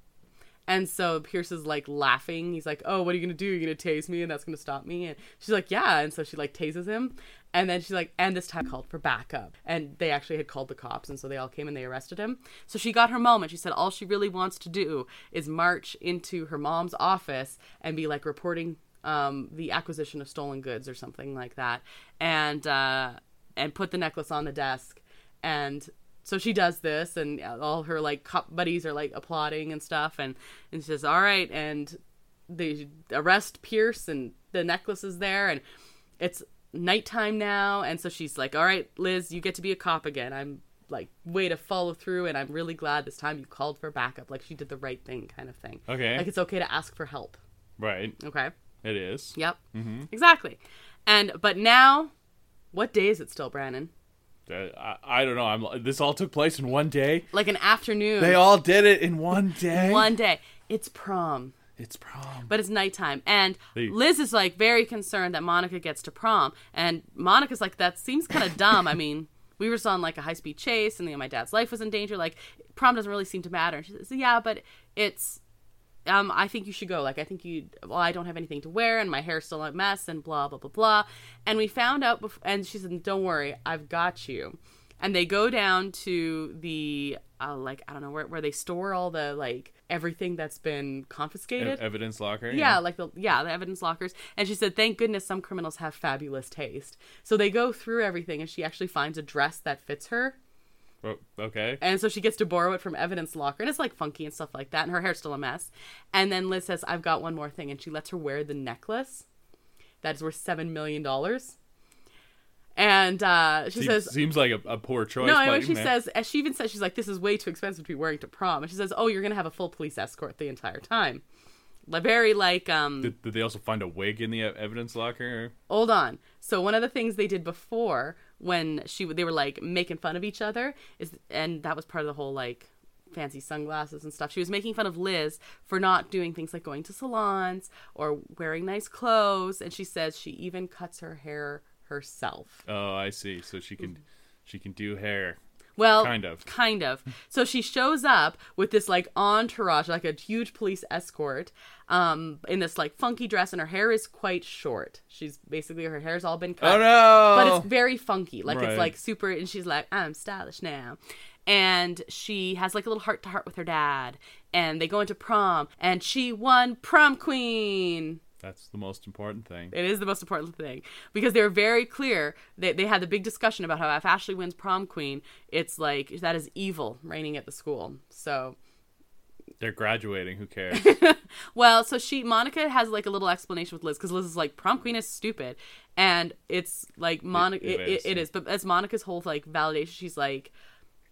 And so Pierce is like laughing. He's like, "Oh, what are you going to do? You're going to tase me and that's going to stop me?" And she's like, "Yeah." And so she like tases him. And then she's like, and this time called for backup. And they actually had called the cops. And so they all came and they arrested him. So she got her moment. She said all she really wants to do is march into her mom's office and be like reporting um, the acquisition of stolen goods or something like that. And, uh, and put the necklace on the desk. And so she does this and all her like cop buddies are like applauding and stuff. And, and she says, "All right." And they arrest Pierce and the necklace is there and it's nighttime now. And so she's like, "All right, Liz, you get to be a cop again. I'm like, way to follow through. And I'm really glad this time you called for backup. Like she did the right thing kind of thing. Okay. Like it's okay to ask for help." Right. Okay. It is. Yep. Mm-hmm. Exactly. And, but now, what day is it still, Brandon? Uh, I, I don't know. I'm. This all took place in one day. Like an afternoon. They all did it in one day. One day. It's prom. It's prom. But it's nighttime. And They- Liz is like very concerned that Monica gets to prom. And Monica's like, that seems kind of dumb. I mean, we were on like a high speed chase and you know, my dad's life was in danger. Like prom doesn't really seem to matter. And she says, "Yeah, but it's, um, I think you should go. Like, I think you, well, I don't have anything to wear and my hair's still a mess and blah, blah, blah, blah." And we found out, bef- and she said, "Don't worry, I've got you." And they go down to the, uh, like, I don't know, where, where they store all the, like, everything that's been confiscated. E- evidence locker. Yeah, like the yeah, the evidence lockers. And she said, "Thank goodness some criminals have fabulous taste." So they go through everything and she actually finds a dress that fits her. Oh, okay. And so she gets to borrow it from evidence locker. And it's like funky and stuff like that. And her hair's still a mess. And then Liz says, "I've got one more thing." And she lets her wear the necklace that is worth seven million dollars. And uh, she seems, says, seems like a, a poor choice. no, but, anyway, she man. says, as she even says, she's like, "This is way too expensive to be wearing to prom." And she says, "Oh, you're going to have a full police escort the entire time." Like, very like, um, Did, did they also find a wig in the e- evidence locker? hold on. So one of the things they did before when she, they were like making fun of each other is, and that was part of the whole like fancy sunglasses and stuff. She was making fun of Liz for not doing things like going to salons or wearing nice clothes. And she says she even cuts her hair herself. Oh, I see. So she can, she can do hair. Well, Kind of. Kind of. So she shows up with this like entourage, like a huge police escort, um, in this like funky dress, and her hair is quite short. She's basically, her hair's all been cut. Oh no! But it's very funky. Like Right. it's like super, and she's like, "I'm stylish now." And she has like a little heart to heart with her dad, and they go into prom, and she won prom queen. That's the most important thing. It is the most important thing because they were very clear. They they had the big discussion about how if Ashley wins prom queen, it's like that is evil reigning at the school. So, They're graduating. Who cares? well, so she Monica has like a little explanation with Liz because Liz is like, prom queen is stupid, and it's like Monica. It- It, it it, is. it is, but as Monica's whole like validation, she's like,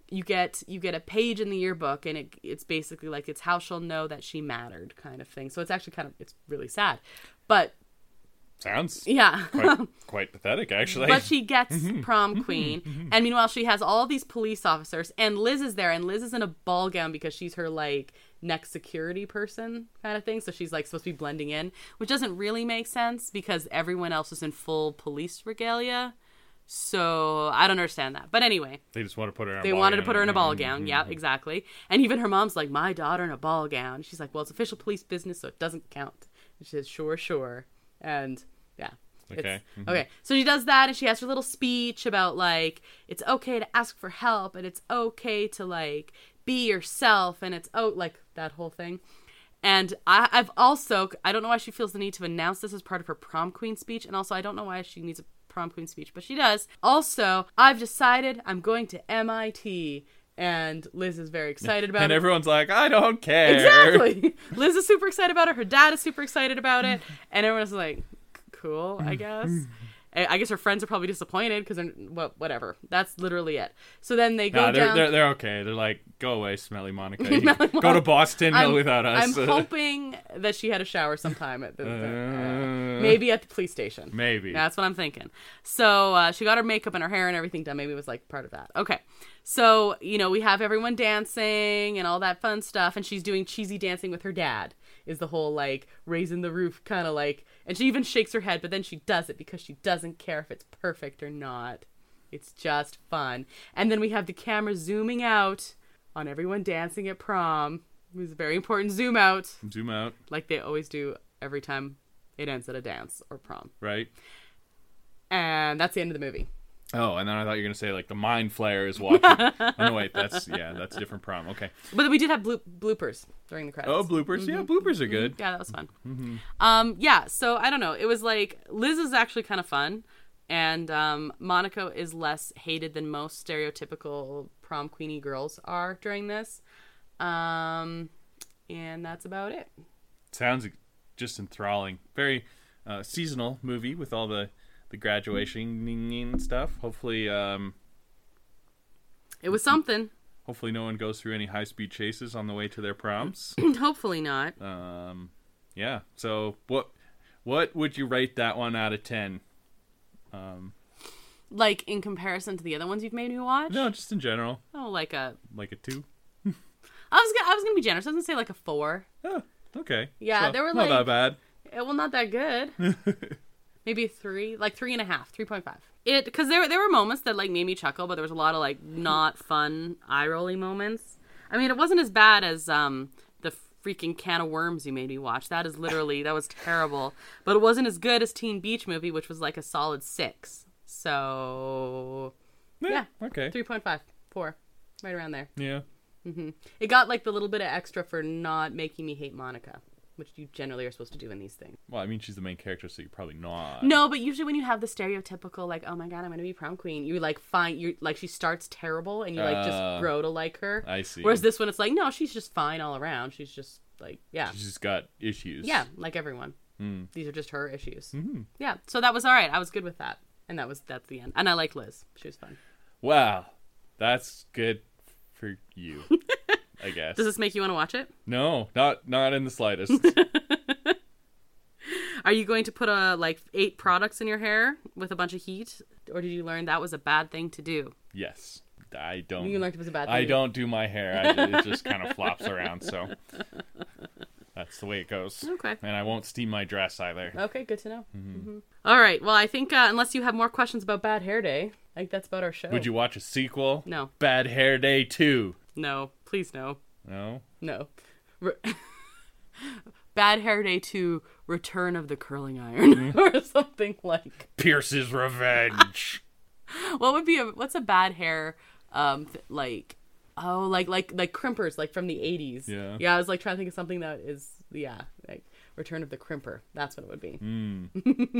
you get you get a page in the yearbook, and it it's basically like it's how she'll know that she mattered kind of thing. So it's actually kind of it's really sad, but sounds yeah, quite, quite pathetic actually. But she gets prom queen, and meanwhile she has all these police officers, and Liz is there, and Liz is in a ball gown because she's her like next security person kind of thing. So she's like supposed to be blending in, which doesn't really make sense because everyone else is in full police regalia. So I don't understand that. But anyway. They just want to put her in a They ball wanted gown. to put her in a ball Mm-hmm. gown. Yeah, exactly. And even her mom's like, my daughter in a ball gown. She's like, well, it's official police business, so it doesn't count. And she says, sure, sure. And yeah. Okay. Mm-hmm. Okay. So she does that, and she has her little speech about like, it's okay to ask for help, and it's okay to like be yourself, and it's oh like that whole thing. And I, I've also, I don't know why she feels the need to announce this as part of her prom queen speech. And also, I don't know why she needs a prom queen speech, but she does. Also, I've decided I'm going to M I T. And Liz is very excited about and it. And everyone's like, I don't care. Exactly. Liz is super excited about it. Her dad is super excited about it. And everyone's like, cool, I guess. I guess her friends are probably disappointed because they're, well, whatever. That's literally it. So then they go nah, they're, down. They're, they're okay. They're like, go away, smelly Monica. Go to Boston I'm, without us. I'm hoping that she had a shower sometime at the, the Uh, uh, maybe at the police station. Maybe. That's what I'm thinking. So uh, she got her makeup and her hair and everything done. Maybe it was like part of that. Okay. So, you know, we have everyone dancing and all that fun stuff. And she's doing cheesy dancing with her dad. Is the whole like raising the roof kind of like, and she even shakes her head, but then she does it because she doesn't care if it's perfect or not. It's just fun. And then we have the camera zooming out on everyone dancing at prom. It was a very important zoom out. Zoom out. Like they always do every time it ends at a dance or prom. Right. And that's the end of the movie. Oh, and then I thought you were going to say, like, the Mind Flayer is watching. Oh, no, wait, that's, yeah, that's a different prom. Okay. But we did have blo- bloopers during the credits. Oh, bloopers. Mm-hmm. Yeah, bloopers are good. Yeah, that was fun. Mm-hmm. Um, yeah, so I don't know. It was like, Liz is actually kind of fun. And um, Monica is less hated than most stereotypical prom queenie girls are during this. Um, and that's about it. Sounds just enthralling. Very uh, seasonal movie with all the... the graduation and stuff. Hopefully, um... It was something. Hopefully no one goes through any high-speed chases on the way to their proms. Hopefully not. Um, yeah. So, what what would you rate that one out of ten? Um, like, in comparison to the other ones you've made me watch? No, just in general. Oh, like a... Like a two? I was gonna, I was gonna be generous. I was gonna say like a four. Oh, okay. Yeah, so, they were not like... that bad. Well, not that good. Maybe a three, like three and a half, three point five. It because there there were moments that like made me chuckle, but there was a lot of like not fun eye rolling moments. I mean, it wasn't as bad as um the freaking can of worms you made me watch. That is literally that was terrible. But it wasn't as good as Teen Beach Movie, which was like a solid six. So yeah, okay, three point five, four, right around there. Yeah. Mm-hmm. It got like the little bit of extra for not making me hate Monica, which you generally are supposed to do in these things. Well, I mean, she's the main character, so you're probably not. No, but usually when you have the stereotypical, like, oh my god, I'm going to be prom queen, you, like, find, you like, she starts terrible, and you, like, Uh, just grow to like her. I see. Whereas this one, it's like, no, she's just fine all around. She's just, like, yeah. She's just got issues. Yeah, like everyone. Mm. These are just her issues. Mm-hmm. Yeah, so that was all right. I was good with that. And that was, that's the end. And I like Liz. She was fun. Wow. That's good for you, I guess. Does this make you want to watch it? No, not not in the slightest. Are you going to put a like eight products in your hair with a bunch of heat, or did you learn that was a bad thing to do? Yes, I don't. You learned it was a bad thing. I to don't do my hair. I, it just kind of flops around, so that's the way it goes. Okay. And I won't steam my dress either. Okay, good to know. Mm-hmm. Mm-hmm. All right. Well, I think uh, unless you have more questions about Bad Hair Day, I think that's about our show. Would you watch a sequel? No. Bad Hair Day two. No. Please no. No. No. Re- Bad Hair Day two, Return of the Curling Iron, or something like. Pierce's Revenge. What would be a what's a bad hair um th- like? Oh, like like like crimpers, like from the eighties. Yeah. Yeah, I was like trying to think of something that is yeah, like Return of the Crimper. That's what it would be. Mm.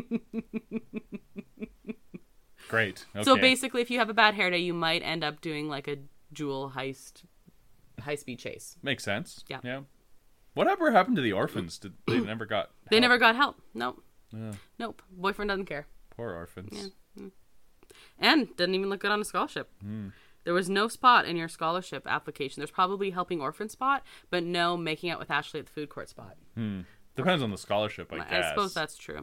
Great. Okay. So basically, if you have a bad hair day, you might end up doing like a jewel heist, high speed chase. Makes sense. Yeah. Yeah. Whatever happened to the orphans? Did they never got? They help? never got help. Nope. Yeah. Nope. Boyfriend doesn't care. Poor orphans. Yeah. And didn't even look good on a scholarship. Mm. There was no spot in your scholarship application. There's probably helping orphan spot, but no making out with Ashley at the food court spot. Hmm. Depends on the scholarship, I guess. I suppose that's true.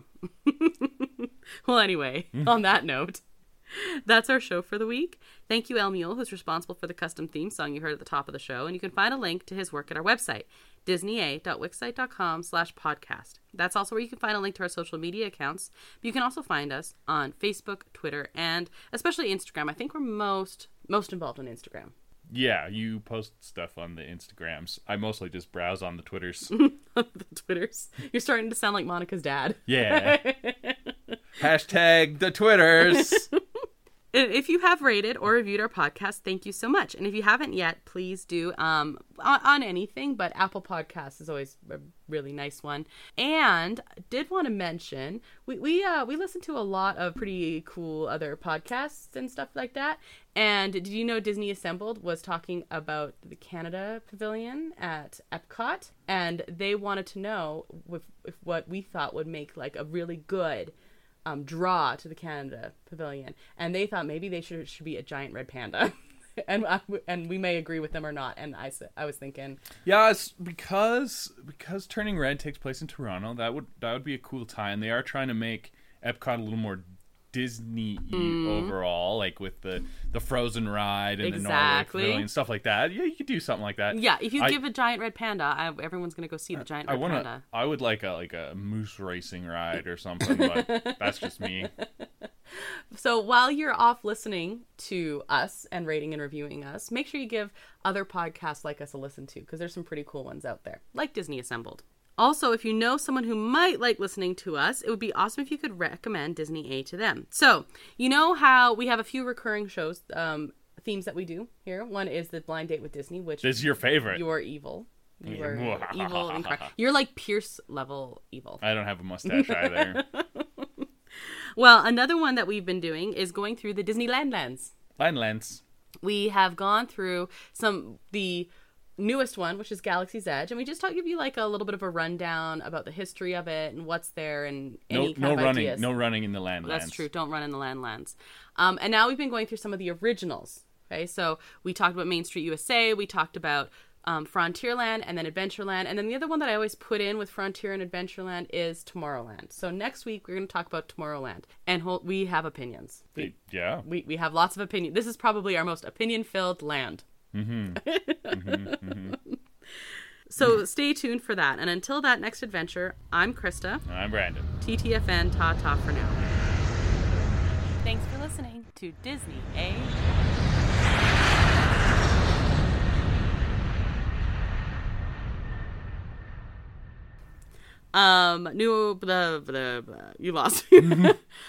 Well, anyway, on that note, that's our show for the week. Thank you, El Mule, who's responsible for the custom theme song you heard at the top of the show. And you can find a link to his work at our website, disneya.wixsite.com slash podcast. That's also where you can find a link to our social media accounts. But you can also find us on Facebook, Twitter, and especially Instagram. I think we're most most involved on Instagram. Yeah, you post stuff on the Instagrams. I mostly just browse on the Twitters. The Twitters. You're starting to sound like Monica's dad. Yeah. Hashtag the Twitters. If you have rated or reviewed our podcast, thank you so much. And if you haven't yet, please do um, on, on anything, but Apple Podcasts is always a really nice one. And did want to mention, we we uh, we listen to a lot of pretty cool other podcasts and stuff like that. And did you know Disney Assembled was talking about the Canada Pavilion at Epcot? And they wanted to know if, if what we thought would make like a really good Um, draw to the Canada Pavilion, and they thought maybe they should should be a giant red panda, and uh, and we may agree with them or not. And I I was thinking, yeah, it's because because Turning Red takes place in Toronto. That would that would be a cool tie, and they are trying to make Epcot a little more Disney-y mm. overall, like with the the Frozen ride and exactly. the Norway Pavilion, stuff like that. Yeah, you could do something like that. Yeah, if you I, give a giant red panda, I, everyone's gonna go see the giant I red wanna, panda. I would like a like a moose racing ride or something, but that's just me. So while you're off listening to us and rating and reviewing us, make sure you give other podcasts like us a listen to, because there's some pretty cool ones out there, like Disney Assembled. Also, if you know someone who might like listening to us, it would be awesome if you could recommend Disney A to them. So, you know how we have a few recurring shows, um, themes that we do here. One is the Blind Date with Disney, which this is your favorite. You're evil. You are evil. And cry. You're like Pierce level evil. I don't have a mustache either. Well, another one that we've been doing is going through the Disneyland lands. Land lands. We have gone through some the newest one, which is Galaxy's Edge, and we just talk give you like a little bit of a rundown about the history of it and what's there and any no, kind no of running, ideas. no running in the land That's lands. true. Don't run in the land lands. Um, and now we've been going through some of the originals. Okay, so we talked about Main Street U S A. We talked about um, Frontierland and then Adventureland, and then the other one that I always put in with Frontier and Adventureland is Tomorrowland. So next week we're going to talk about Tomorrowland, and hold, we have opinions. We, yeah, we we have lots of opinion. This is probably our most opinion-filled land. Mm-hmm. mm-hmm, mm-hmm. So stay tuned for that. And until that next adventure, I'm Krista. I'm Brandon. T T F N, ta-ta for now. Thanks for listening to Disney A. Um, new, blah, blah, blah. You lost me.